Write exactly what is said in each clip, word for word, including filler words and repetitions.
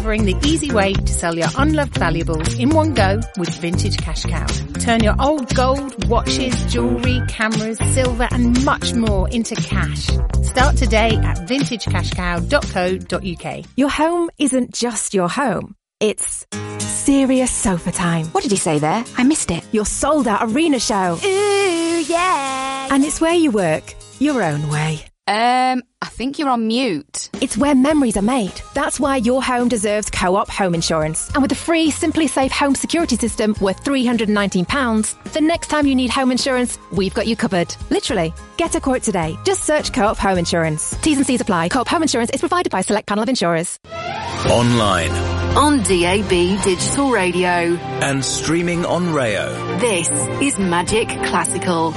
discovering the easy way to sell your unloved valuables in one go with Vintage Cash Cow. Turn your old gold, watches, jewellery, cameras, silver and much more into cash. Start today at vintage cash cow dot co dot uk. Your home isn't just your home. It's serious sofa time. What did he say there? I missed it. Your sold out arena show. Ooh, yeah. And it's where you work, your own way. Um, I think you're on mute. It's where memories are made. That's why your home deserves Co-op Home Insurance. And with the free Simply Safe Home Security System worth three hundred nineteen pounds, the next time you need home insurance, we've got you covered. Literally. Get a quote today. Just search Co-op Home Insurance. T's and C's apply. Co-op Home Insurance is provided by a select panel of insurers. Online. On D A B Digital Radio. And streaming on Rayo. This is Magic Classical.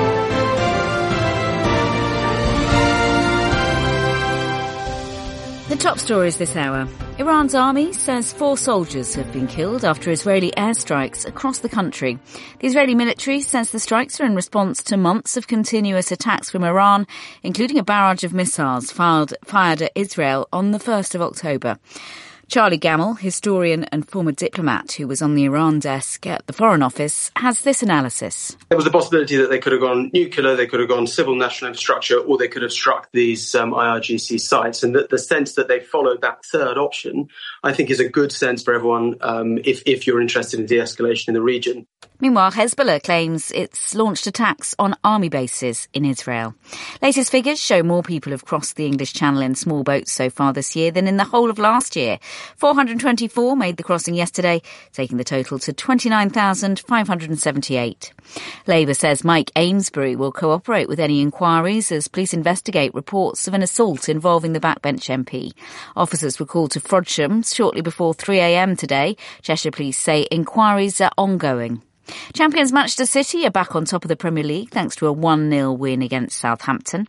The top stories this hour. Iran's army says four soldiers have been killed after Israeli airstrikes across the country. The Israeli military says the strikes are in response to months of continuous attacks from Iran, including a barrage of missiles fired, fired at Israel on the first of October. Charlie Gamble, historian and former diplomat who was on the Iran desk at the Foreign Office, has this analysis. There was the possibility that they could have gone nuclear, they could have gone civil national infrastructure, or they could have struck these um, I R G C sites. And the, the sense that they followed that third option, I think, is a good sense for everyone um, if, if you're interested in de-escalation in the region. Meanwhile, Hezbollah claims it's launched attacks on army bases in Israel. Latest figures show more people have crossed the English Channel in small boats so far this year than in the whole of last year. four hundred twenty-four made the crossing yesterday, taking the total to twenty-nine thousand five hundred seventy-eight. Labour says Mike Amesbury will cooperate with any inquiries as police investigate reports of an assault involving the backbench M P. Officers were called to Frodsham shortly before three a.m. today. Cheshire Police say inquiries are ongoing. Champions Manchester City are back on top of the Premier League thanks to a one nil win against Southampton.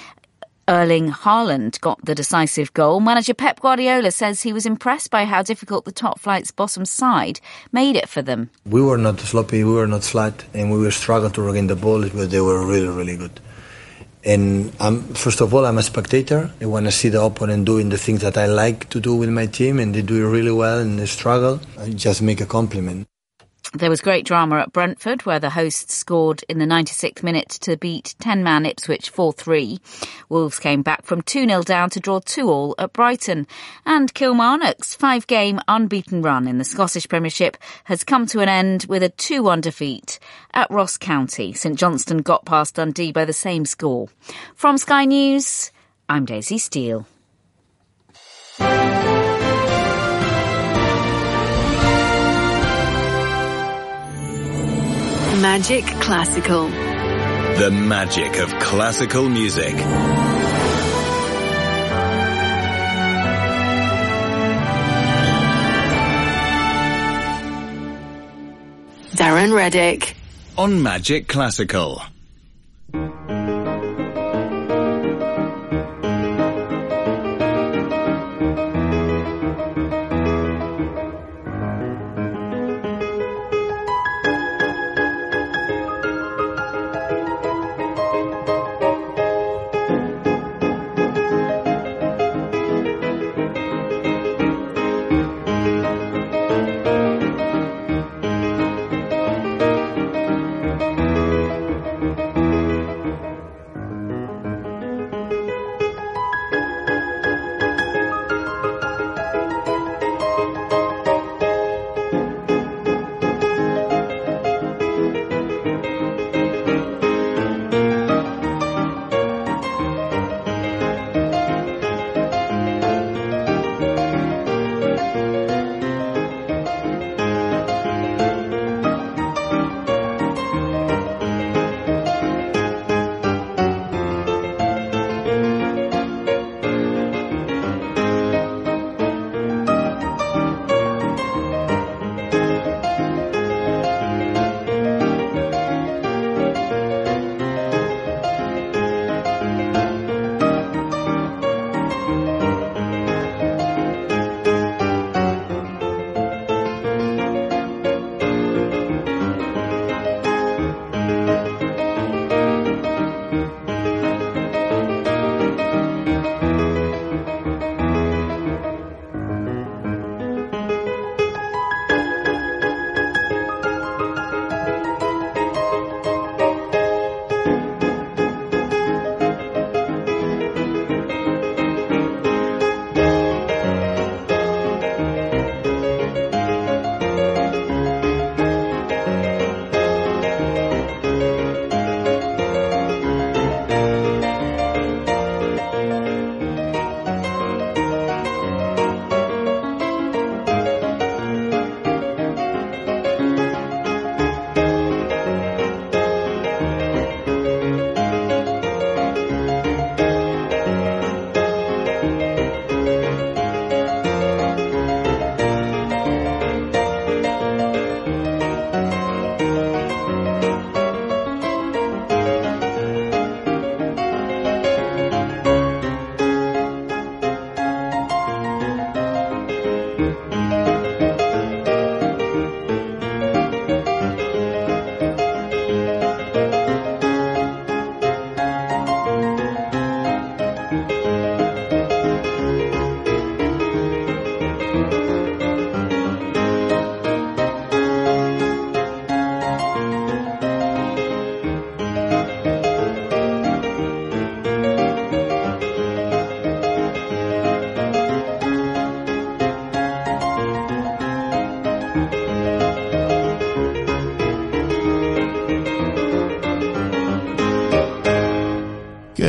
Erling Haaland got the decisive goal. Manager Pep Guardiola says he was impressed by how difficult the top flight's bottom side made it for them. We were not sloppy, we were not flat, and we were struggling to regain the ball, but they were really, really good. And I'm, first of all, I'm a spectator. I want to see the opponent doing the things that I like to do with my team, and they do it really well, and they struggle. I just make a compliment. There was great drama at Brentford, where the hosts scored in the ninety-sixth minute to beat ten-man Ipswich four three. Wolves came back from two nil down to draw two all at Brighton. And Kilmarnock's five-game unbeaten run in the Scottish Premiership has come to an end with a two one defeat at Ross County. St Johnstone got past Dundee by the same score. From Sky News, I'm Daisy Steele. Magic Classical. The magic of classical music. Darren Reddick. On Magic Classical.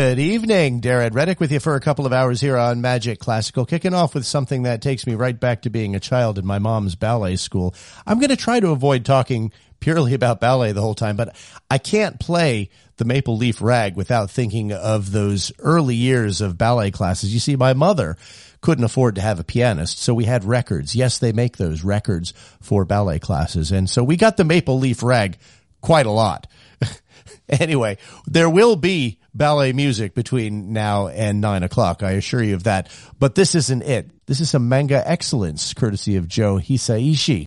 Good evening. Darren Reddick with you for a couple of hours here on Magic Classical, kicking off with something that takes me right back to being a child in my mom's ballet school. I'm going to try to avoid talking purely about ballet the whole time, but I can't play the Maple Leaf Rag without thinking of those early years of ballet classes. You see, my mother couldn't afford to have a pianist, so we had records. Yes, they make those records for ballet classes, and so we got the Maple Leaf Rag quite a lot. Anyway, there will be ballet music between now and nine o'clock, I assure you of that. But this isn't it. This is some manga excellence, courtesy of Joe Hisaishi.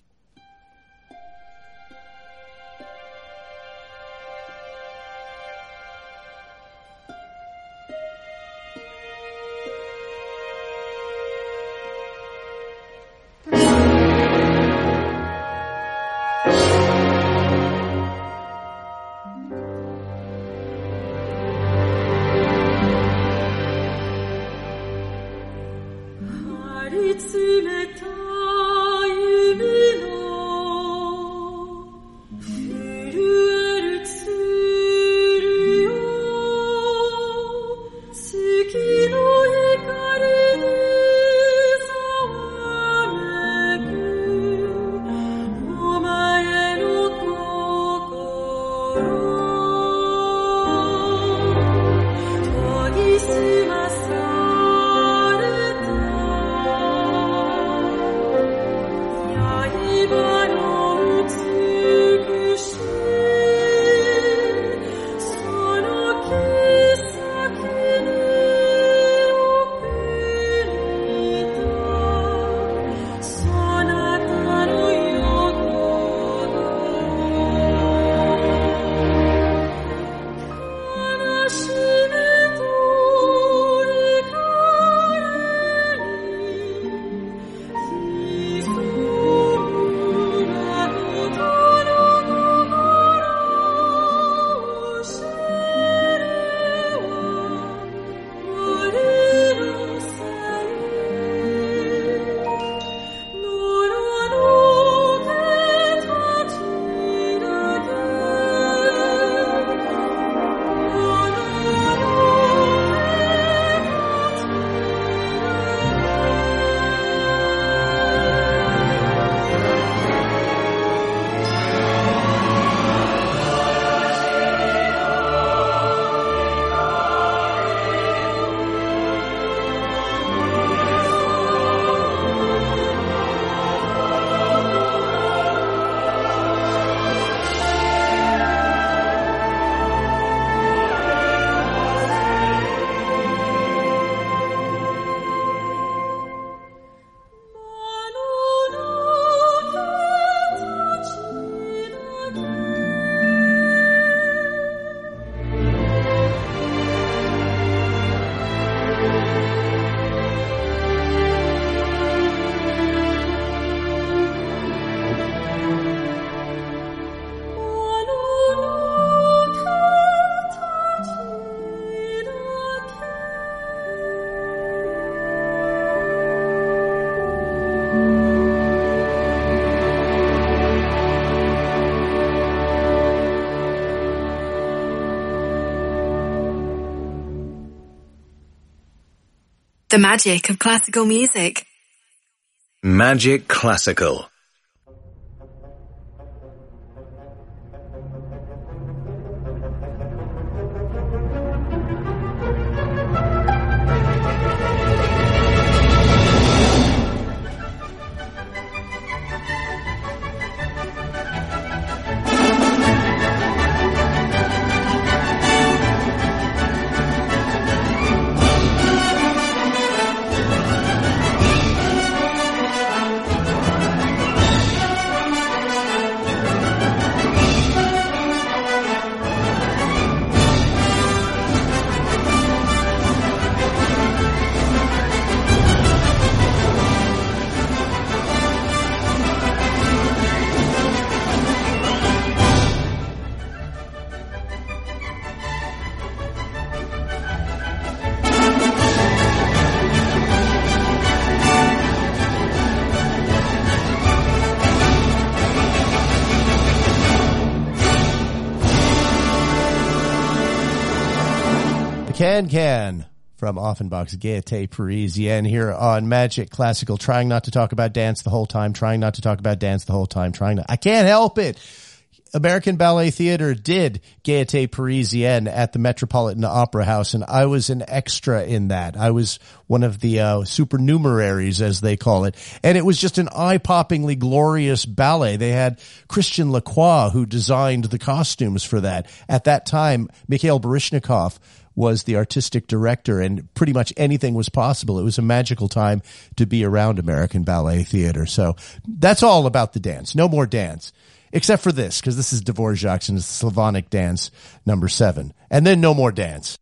The magic of classical music. Magic Classical. Can Can from Offenbach's Gaieté Parisienne here on Magic Classical, trying not to talk about dance the whole time, trying not to talk about dance the whole time, trying to, I can't help it. American Ballet Theatre did Gaieté Parisienne at the Metropolitan Opera House, and I was an extra in that. I was one of the uh, supernumeraries, as they call it, and it was just an eye-poppingly glorious ballet. They had Christian Lacroix, who designed the costumes for that. At that time, Mikhail Baryshnikov was the artistic director, and pretty much anything was possible. It was a magical time to be around American Ballet Theatre. So that's all about the dance. No more dance. Except for this, because this is Dvorak's and it's the Slavonic Dance number seven. And then no more dance.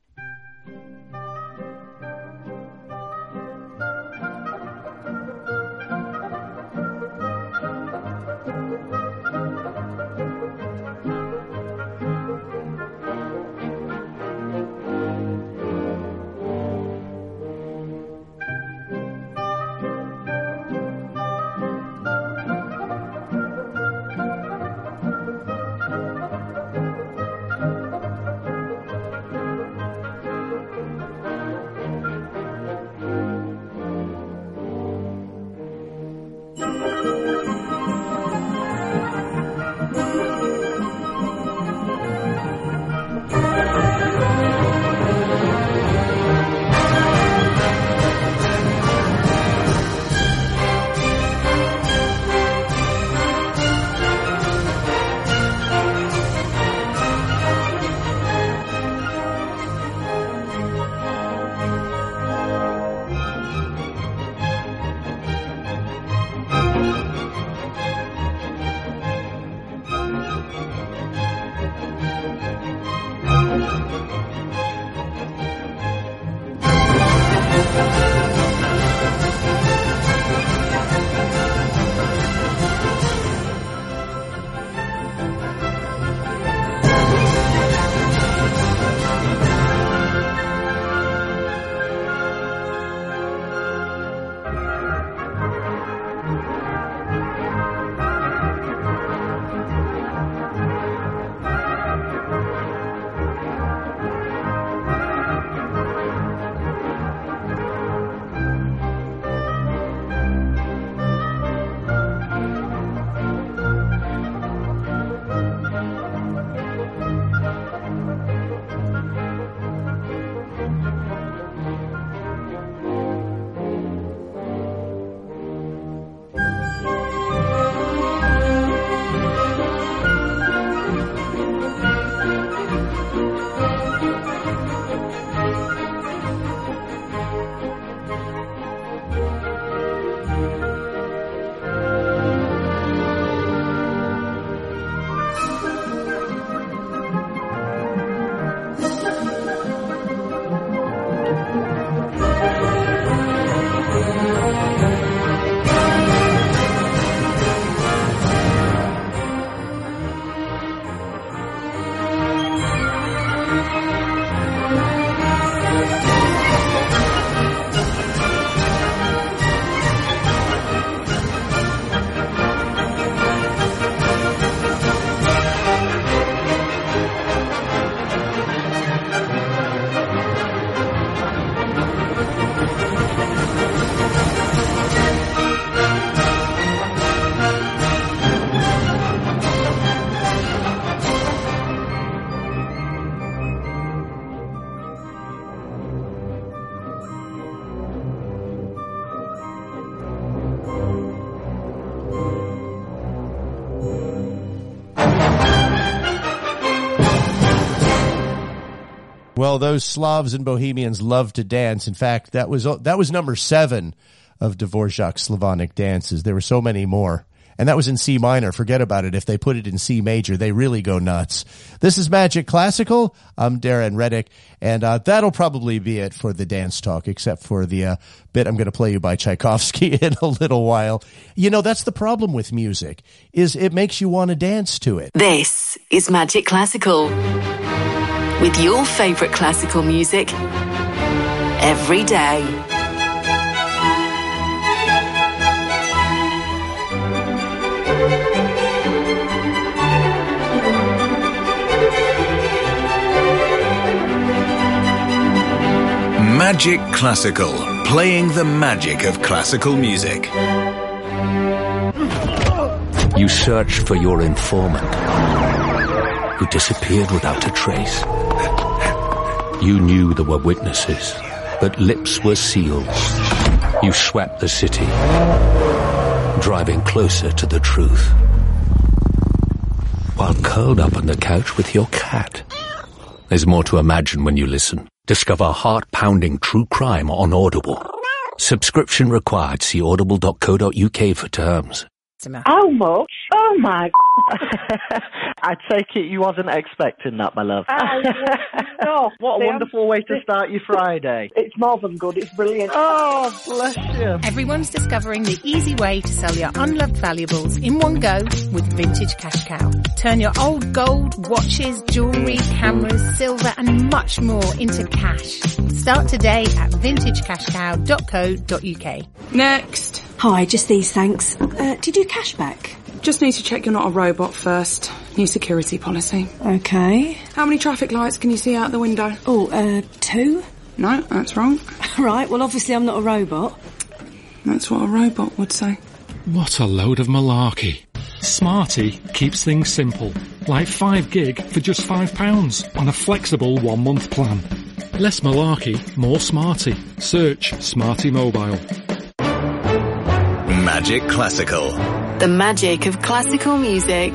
Well, those Slavs and Bohemians love to dance. In fact, that was that was number seven of Dvorak's Slavonic dances. There were so many more. And that was in C minor. Forget about it. If they put it in C major, they really go nuts. This is Magic Classical. I'm Darren Reddick, and uh, that'll probably be it for the dance talk, except for the uh, bit I'm going to play you by Tchaikovsky in a little while. You know, that's the problem with music, is it makes you want to dance to it. This is Magic Classical, with your favorite classical music every day. Magic Classical, playing the magic of classical music. You searched for your informant, who disappeared without a trace. You knew there were witnesses, but lips were sealed. You swept the city, driving closer to the truth, while curled up on the couch with your cat. There's more to imagine when you listen. Discover heart-pounding true crime on Audible. Subscription required. See audible dot co dot uk for terms. How much? Oh my I take it you wasn't expecting that, my love. Oh, no. What a See, wonderful way to start your Friday. It's more than good, it's brilliant. Oh, bless you. Everyone's discovering the easy way to sell your unloved valuables in one go with Vintage Cash Cow. Turn your old gold, watches, jewellery, cameras, silver and much more into cash. Start today at vintage cash cow dot co dot uk. Next. Hi, just these, thanks. Uh, did you do cashback? Just need to check you're not a robot first. New security policy. Okay. How many traffic lights can you see out the window? Oh, uh, two? No, that's wrong. Right, well, obviously I'm not a robot. That's what a robot would say. What a load of malarkey. Smarty keeps things simple. Like five gig for just five pounds on a flexible one-month plan. Less malarkey, more smarty. Search Smarty Mobile. Magic Classical. The magic of classical music.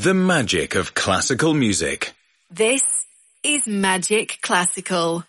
The magic of classical music. This is Magic Classical.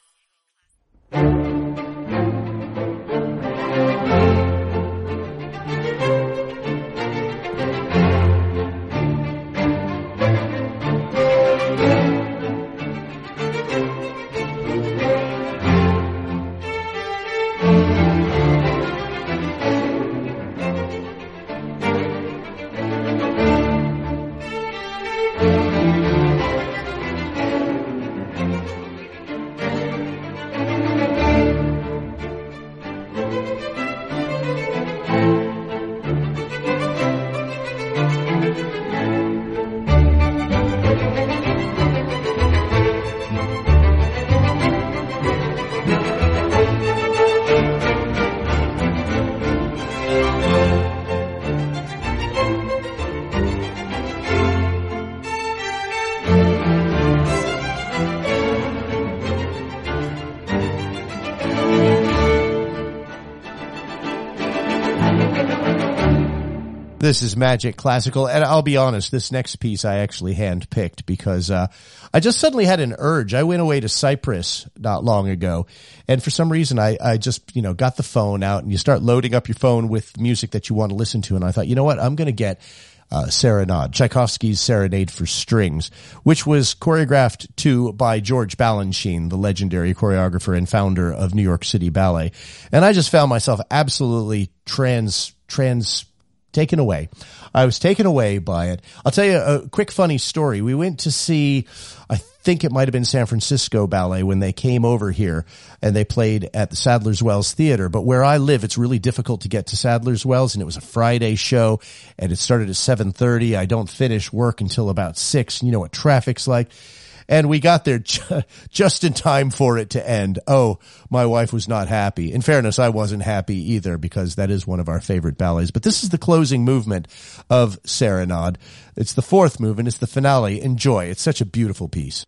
This is Magic Classical, and I'll be honest, this next piece I actually handpicked because uh I just suddenly had an urge. I went away to Cyprus not long ago, and for some reason I, I just, you know, got the phone out, and you start loading up your phone with music that you want to listen to, and I thought, you know what, I'm going to get uh Serenade, Tchaikovsky's Serenade for Strings, which was choreographed to by George Balanchine, the legendary choreographer and founder of New York City Ballet. And I just found myself absolutely trans, trans, taken away. I was taken away by it. I'll tell you a quick funny story. We went to see, I think it might have been San Francisco Ballet when they came over here and they played at the Sadler's Wells Theater. But where I live, it's really difficult to get to Sadler's Wells, and it was a Friday show and it started at seven thirty. I don't finish work until about six. You know what traffic's like. And we got there ju- just in time for it to end. Oh, my wife was not happy. In fairness, I wasn't happy either because that is one of our favorite ballets. But this is the closing movement of Serenade. It's the fourth movement. It's the finale. Enjoy. It's such a beautiful piece.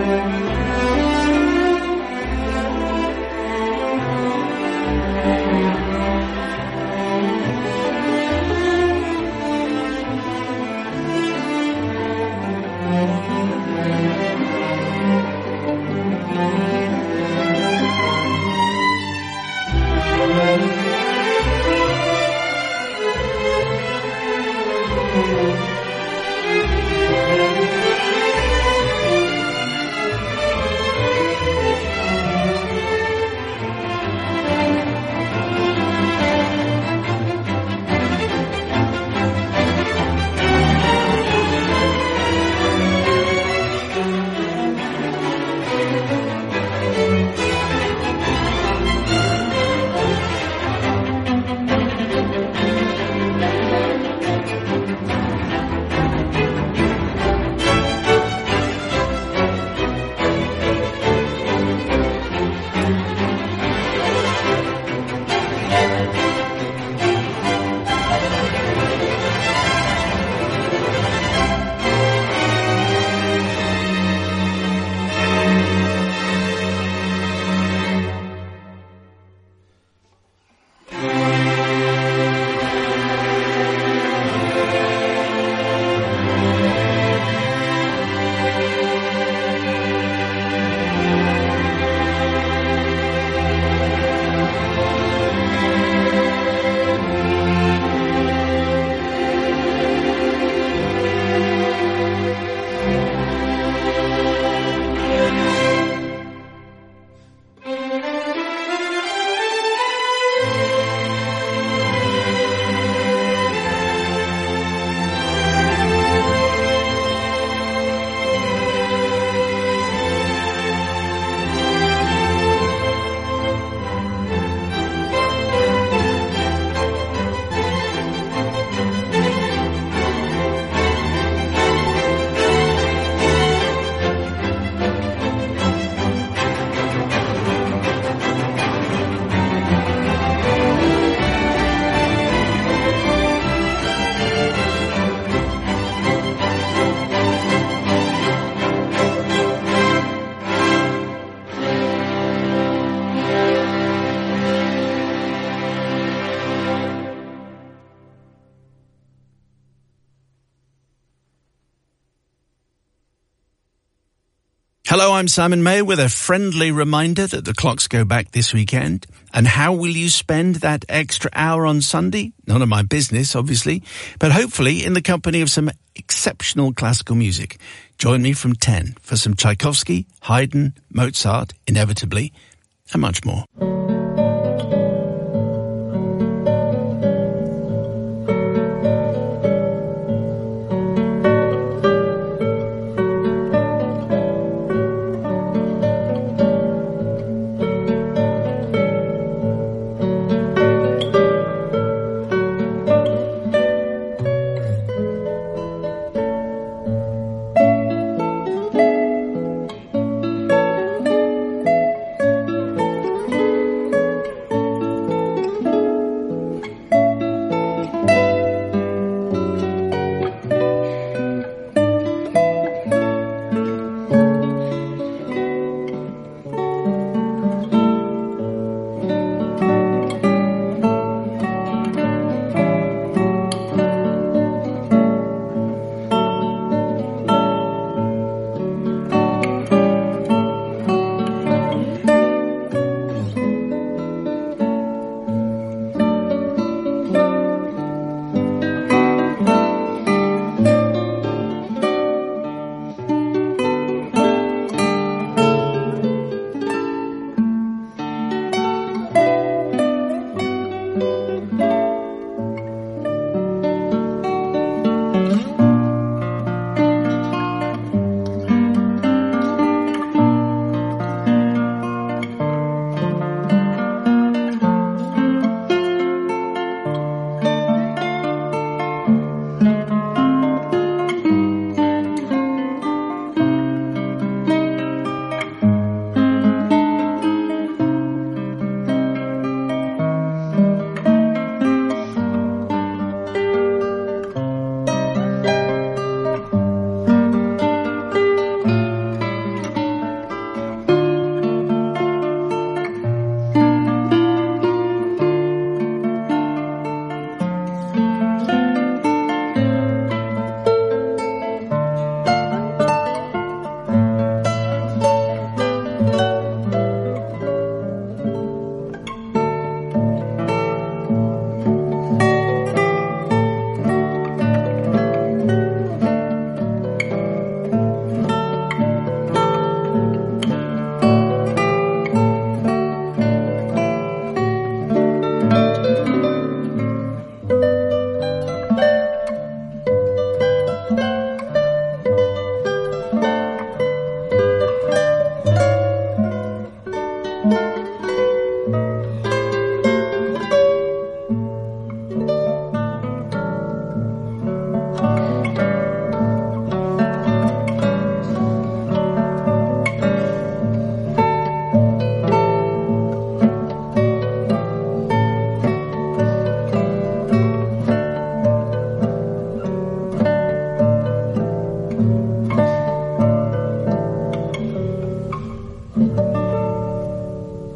Hello, I'm Simon May with a friendly reminder that the clocks go back this weekend. And how will you spend that extra hour on Sunday? None of my business, obviously, but hopefully in the company of some exceptional classical music. Join me from ten for some Tchaikovsky, Haydn, Mozart, inevitably, and much more.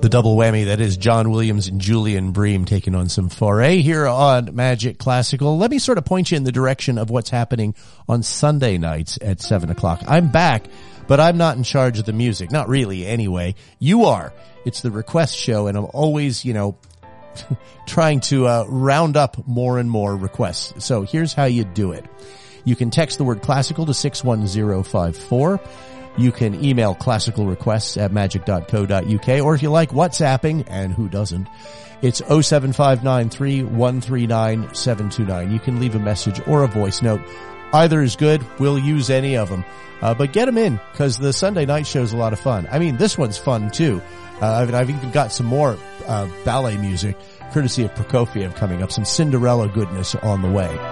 double whammy that is John Williams and Julian Bream taking on some foray here on Magic Classical. Let me sort of point you in the direction of what's happening on Sunday nights at seven o'clock. I'm back, but I'm not in charge of the music. Not really, anyway. You are. It's the request show, and I'm always, you know, trying to uh, round up more and more requests. So here's how you do it. You can text the word classical to six one zero five four. You can email classical requests at magic dot co dot uk, or if you like WhatsApping, and who doesn't, it's oh seven five nine three one three nine seven two nine. You can leave a message or a voice note. Either is good. We'll use any of them. Uh, but get them in, because the Sunday night show is a lot of fun. I mean, this one's fun too. Uh, I've, I've even got some more uh, ballet music, courtesy of Prokofiev, coming up. Some Cinderella goodness on the way.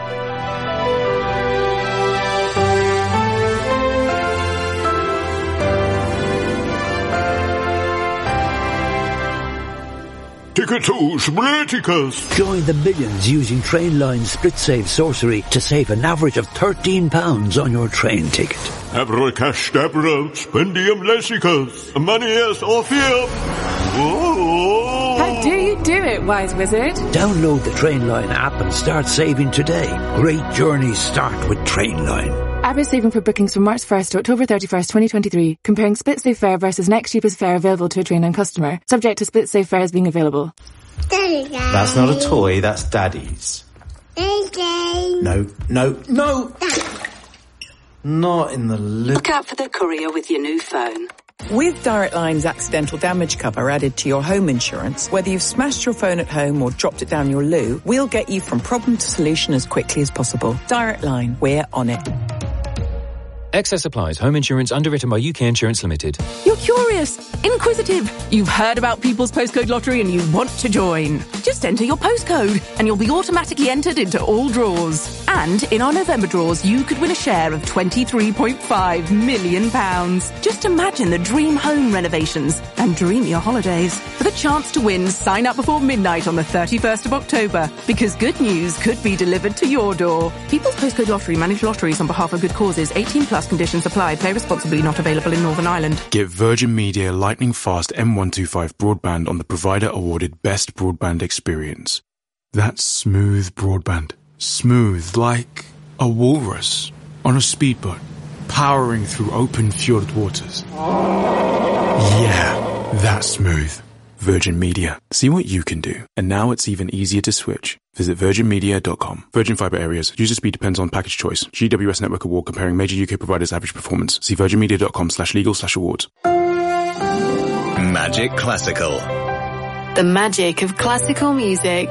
Ticket to Spliticus. Join the millions using Trainline SplitSave Sorcery to save an average of thirteen pounds on your train ticket. Abracastabra, Spendium Lessicus, Manias Orpheum. How do you do it, wise wizard? Download the Trainline app and start saving today. Great journeys start with Trainline. Average saving for bookings from March first to October thirty-first, twenty twenty-three. Comparing SplitSave fare versus next cheapest fare available to a Trainline customer. Subject to SplitSave fares being available. That's not a toy, that's Daddy's. No, no, no! Not in the look. Look out for the courier with your new phone. With Direct Line's accidental damage cover added to your home insurance, whether you've smashed your phone at home or dropped it down your loo, we'll get you from problem to solution as quickly as possible. Direct Line, we're on it. Excess applies. Home insurance underwritten by U K Insurance Limited. You're curious, inquisitive. You've heard about People's Postcode Lottery and you want to join. Just enter your postcode and you'll be automatically entered into all draws. And in our November draws, you could win a share of twenty-three point five million pounds. Just imagine the dream home renovations and dreamier holidays. For the chance to win, sign up before midnight on the thirty-first of October, because good news could be delivered to your door. People's Postcode Lottery manage lotteries on behalf of good causes. eighteen plus conditions apply. Play responsibly. Not available in Northern Ireland. Get Virgin Media lightning fast M one twenty-five broadband on the provider awarded best broadband experience. That's smooth broadband. Smooth like a walrus on a speedboat, powering through open fjord waters. Yeah, that's smooth. Virgin Media. See what you can do. And now it's even easier to switch. Visit virgin media dot com. Virgin Fibre areas. User speed depends on package choice. G W S Network Award comparing major U K providers' average performance. See virgin media dot com slash legal slash awards. Magic Classical. The magic of classical music.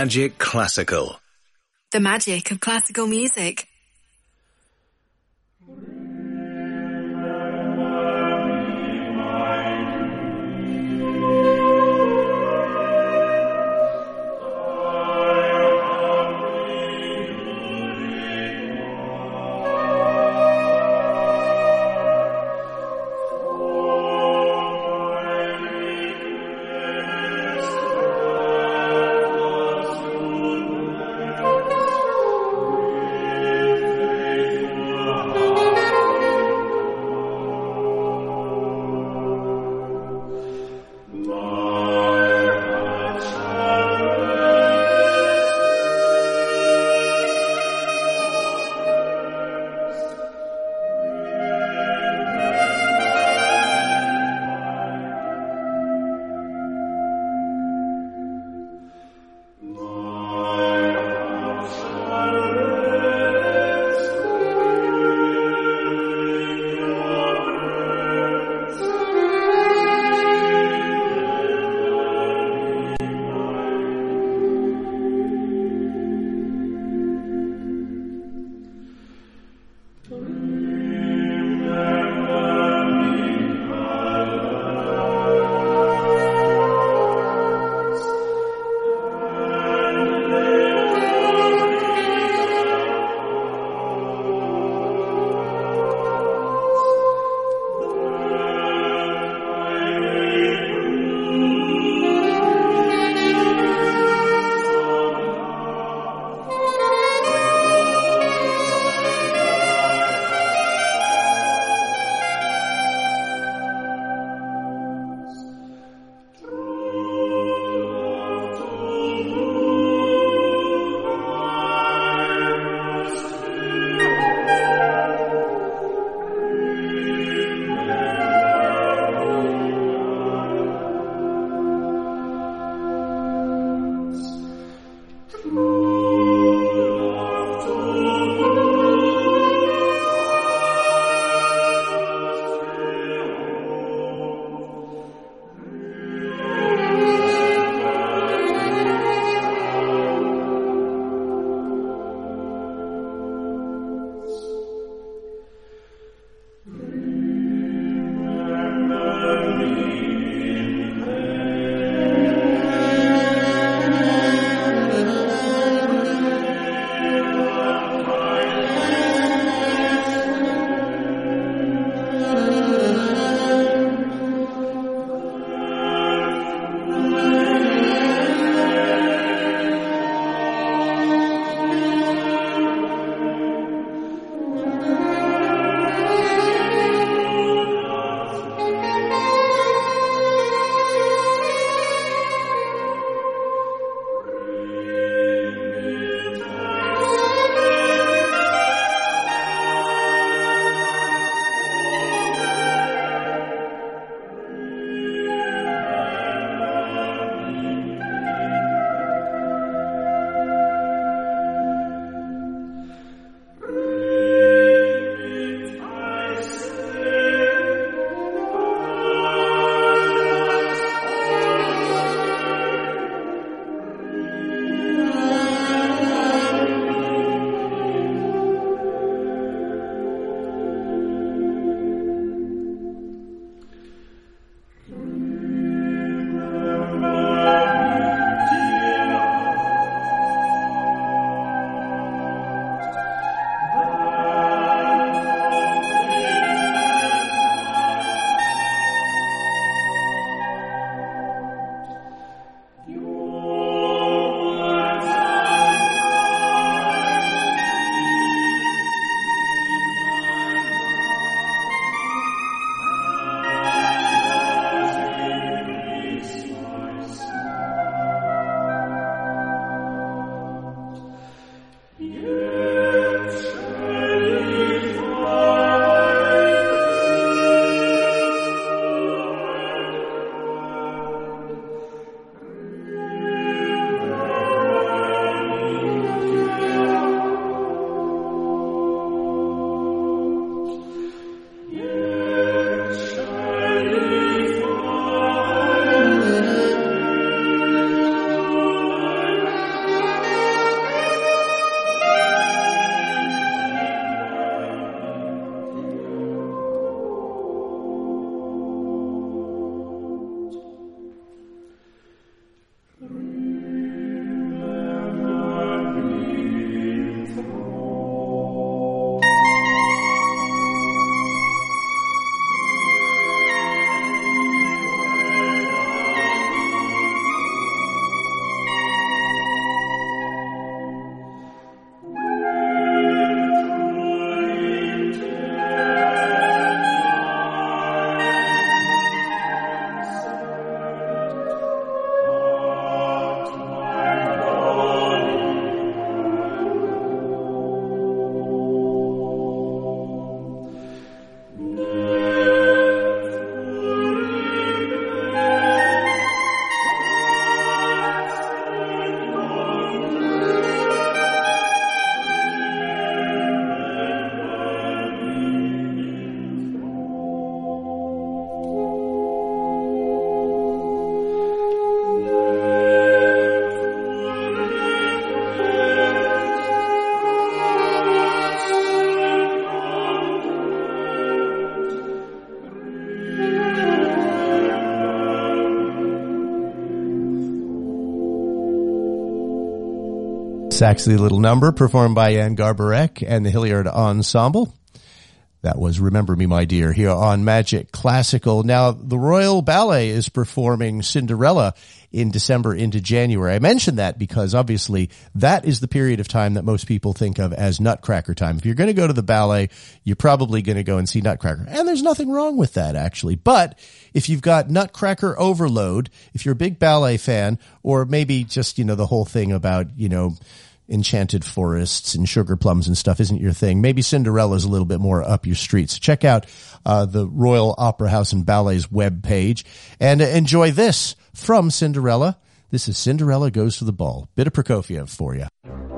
Magic Classical. The magic of classical music. Thank you. Saxy little number performed by Jan Garbarek and the Hilliard Ensemble. That was Remember Me, My Dear, here on Magic Classical. Now, the Royal Ballet is performing Cinderella in December into January. I mentioned that because obviously that is the period of time that most people think of as Nutcracker time. If you're going to go to the ballet, you're probably going to go and see Nutcracker. And there's nothing wrong with that, actually. But if you've got Nutcracker overload, if you're a big ballet fan, or maybe just, you know, the whole thing about, you know, enchanted forests and sugar plums and stuff isn't your thing, maybe Cinderella's a little bit more up your street. So check out uh, the Royal Opera House and Ballet's webpage and uh, enjoy this from Cinderella. This is Cinderella Goes to the Ball. Bit of Prokofiev for you.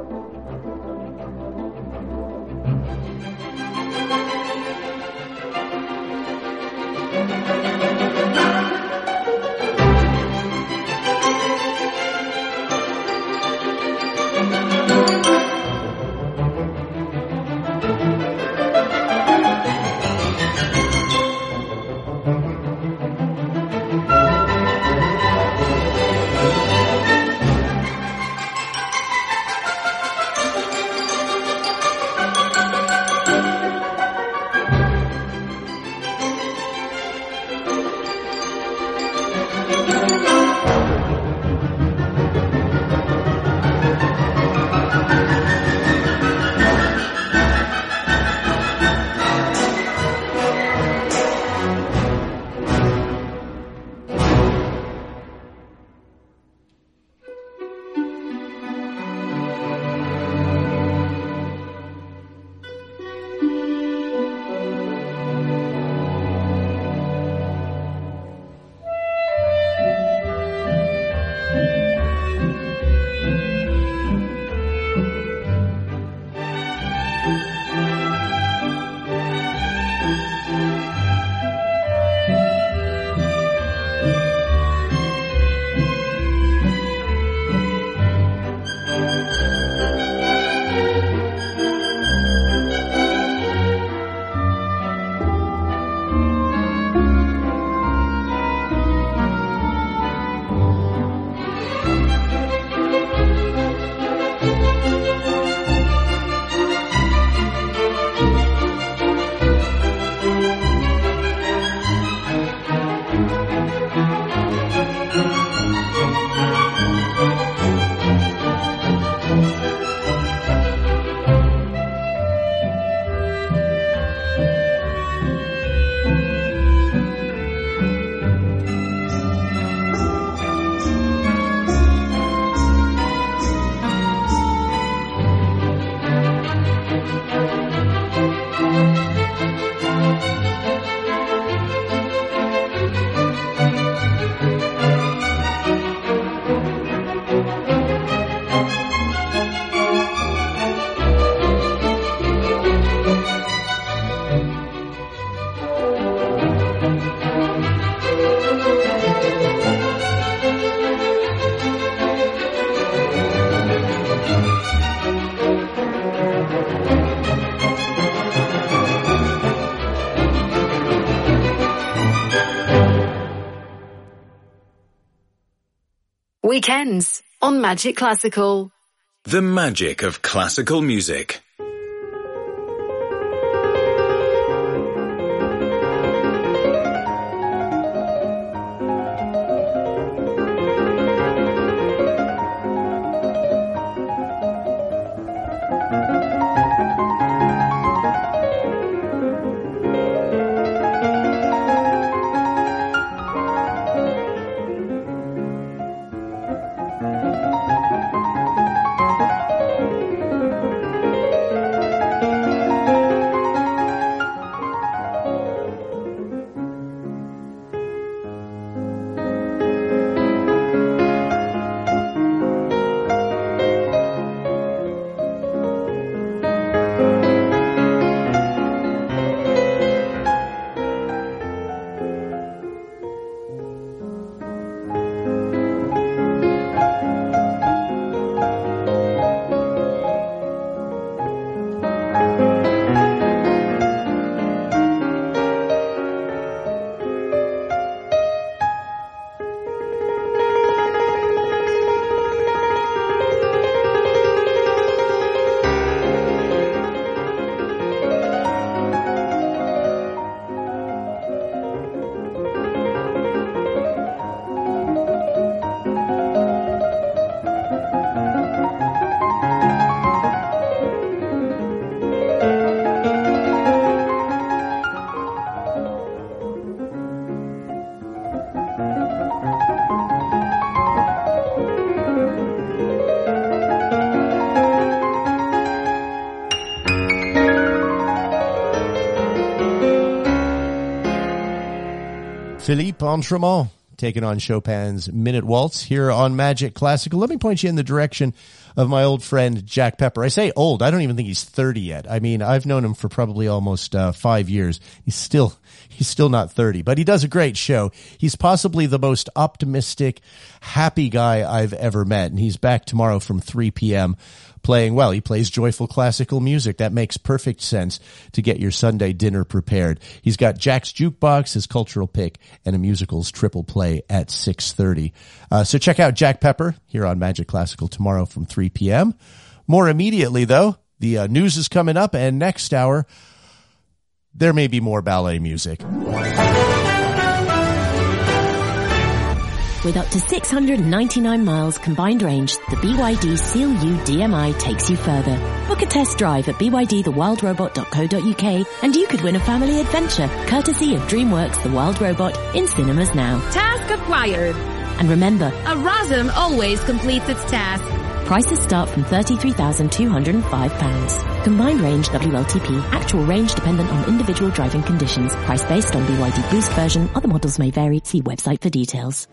Weekends on Magic Classical. The magic of classical music. Philippe Entremont taking on Chopin's Minute Waltz here on Magic Classical. Let me point you in the direction of my old friend Jack Pepper. I say old. I don't even think he's thirty yet. I mean, I've known him for probably almost uh, five years. He's still he's still not thirty, but he does a great show. He's possibly the most optimistic, happy guy I've ever met, and he's back tomorrow from three p.m. playing, well, he plays joyful classical music. That makes perfect sense to get your Sunday dinner prepared. He's got Jack's Jukebox, his cultural pick, and a musicals triple play at six thirty. Uh, so check out Jack Pepper here on Magic Classical tomorrow from three p.m. More immediately, though, the uh, news is coming up, and next hour, there may be more ballet music. With up to six hundred ninety-nine miles combined range, the B Y D Seal U D M I takes you further. Book a test drive at b y d the wild robot dot co dot u k and you could win a family adventure, courtesy of DreamWorks The Wild Robot, in cinemas now. Task acquired. And remember, a ROSM always completes its task. Prices start from thirty-three thousand two hundred five pounds. Combined range W L T P. Actual range dependent on individual driving conditions. Price based on B Y D Boost version. Other models may vary. See website for details.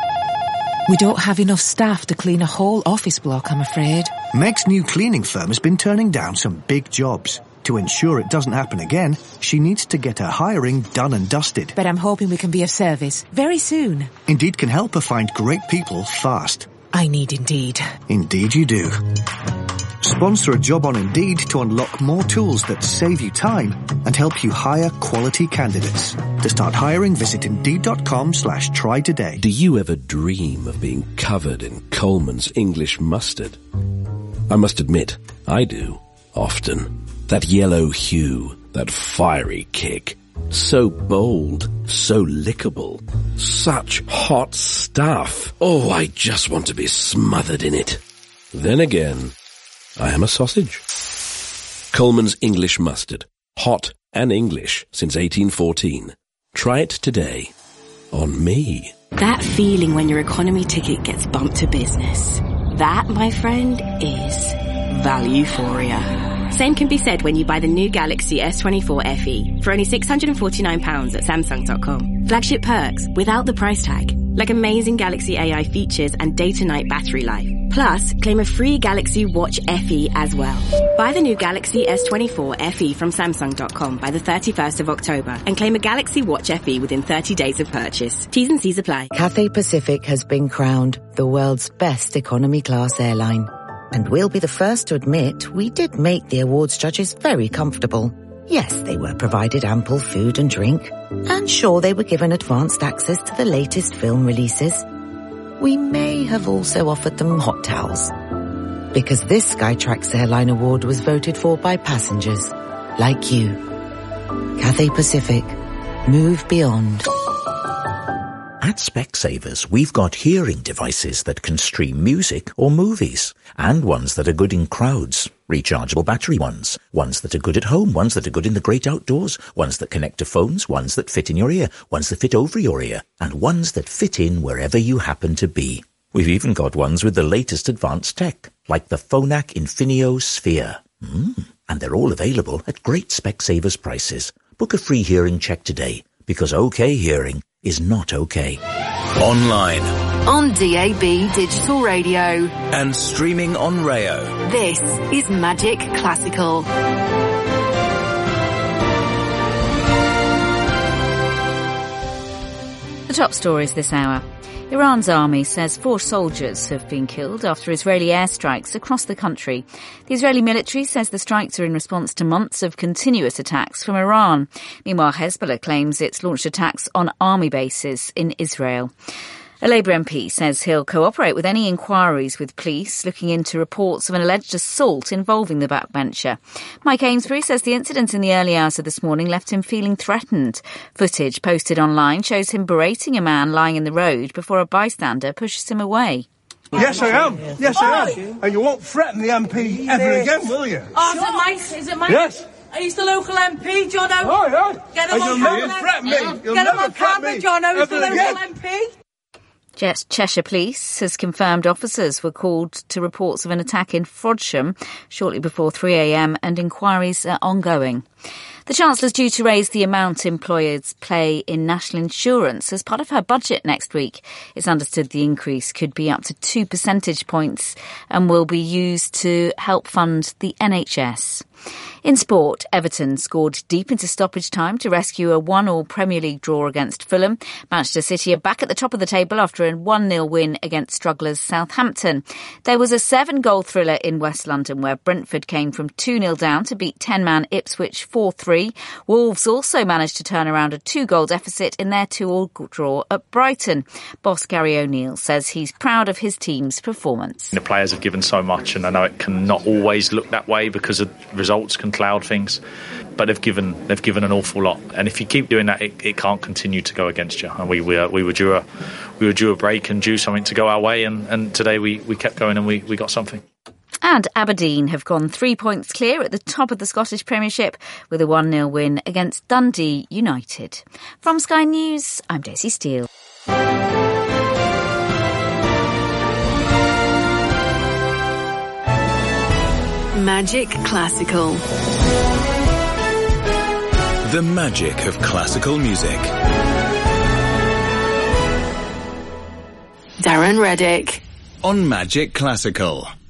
We don't have enough staff to clean a whole office block, I'm afraid. Meg's new cleaning firm has been turning down some big jobs. To ensure it doesn't happen again, she needs to get her hiring done and dusted. But I'm hoping we can be of service very soon. Indeed can help her find great people fast. I need Indeed. Indeed you do. Sponsor a job on Indeed to unlock more tools that save you time and help you hire quality candidates. To start hiring, visit Indeed.com slash try today. Do you ever dream of being covered in Coleman's English mustard? I must admit, I do, often. That yellow hue, that fiery kick. So bold, so lickable. Such hot stuff. Oh, I just want to be smothered in it. Then again, I am a sausage. Coleman's English mustard. Hot and English since eighteen fourteen. Try it today. On me. That feeling when your economy ticket gets bumped to business. That, my friend, is Valuephoria. Same can be said when you buy the new Galaxy S twenty-four F E for only six hundred forty-nine pounds at Samsung dot com. Flagship perks without the price tag, like amazing Galaxy A I features and day-to-night battery life. Plus, claim a free Galaxy Watch F E as well. Buy the new Galaxy S twenty-four F E from Samsung dot com by the thirty-first of October and claim a Galaxy Watch F E within thirty days of purchase. T's and C's apply. Cathay Pacific has been crowned the world's best economy class airline. And we'll be the first to admit we did make the awards judges very comfortable. Yes, they were provided ample food and drink. And sure, they were given advanced access to the latest film releases. We may have also offered them hot towels. Because this Skytrax Airline Award was voted for by passengers like you. Cathay Pacific. Move beyond. At Specsavers, we've got hearing devices that can stream music or movies, and ones that are good in crowds, rechargeable battery ones, ones that are good at home, ones that are good in the great outdoors, ones that connect to phones, ones that fit in your ear, ones that fit over your ear, and ones that fit in wherever you happen to be. We've even got ones with the latest advanced tech, like the Phonak Infinio Sphere. Mm. And they're all available at great Specsavers prices. Book a free hearing check today, because OK Hearing is not okay. Online. On D A B Digital Radio. And streaming on Rayo. This is Magic Classical. The top stories this hour. Iran's army says four soldiers have been killed after Israeli airstrikes across the country. The Israeli military says the strikes are in response to months of continuous attacks from Iran. Meanwhile, Hezbollah claims it's launched attacks on army bases in Israel. A Labour M P says he'll cooperate with any inquiries with police looking into reports of an alleged assault involving the backbencher. Mike Amesbury says the incident in the early hours of this morning left him feeling threatened. Footage posted online shows him berating a man lying in the road before a bystander pushes him away. Yes, I am. Yes, I am. And you won't threaten the M P ever again, will you? Oh, is it Mike? Is it Mike? Yes. Are you the local M P, Jono? Oh, yeah. Get him and on you'll camera. never threaten me. You'll Get him never on camera, Jono. He's the local again. M P. Cheshire Police has confirmed officers were called to reports of an attack in Frodsham shortly before three a.m. and inquiries are ongoing. The Chancellor's due to raise the amount employers pay in national insurance as part of her budget next week. It's understood the increase could be up to two percentage points and will be used to help fund the N H S. In sport, Everton scored deep into stoppage time to rescue a one-all Premier League draw against Fulham. Manchester City are back at the top of the table after a one nil win against strugglers Southampton. There was a seven-goal thriller in West London where Brentford came from two nil down to beat ten-man Ipswich four three. Wolves also managed to turn around a two-goal deficit in their two-all draw at Brighton. Boss Gary O'Neill says he's proud of his team's performance. The players have given so much, and I know it can not always look that way because of results can cloud things, but they've given they've given an awful lot, and if you keep doing that, it, it can't continue to go against you. And we were we were due a we were due a break and due something to go our way, and, and today we, we kept going and we, we got something. And Aberdeen have gone three points clear at the top of the Scottish Premiership with a one nil win against Dundee United. From Sky News, I'm Daisy Steele. Magic Classical. The magic of classical music. Darren Reddick. On Magic Classical.